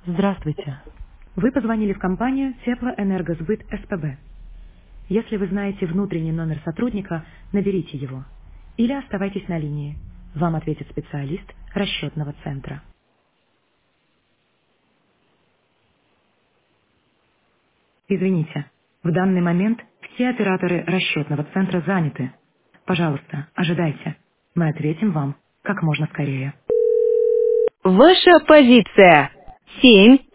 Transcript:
Здравствуйте. Вы позвонили в компанию Теплоэнергосбыт СПБ. Если вы знаете внутренний номер сотрудника, наберите его. Или оставайтесь на линии. Вам ответит специалист расчетного центра. Извините, в данный момент все операторы расчетного центра заняты. Пожалуйста, ожидайте. Мы ответим вам как можно скорее. Ваша позиция. 7.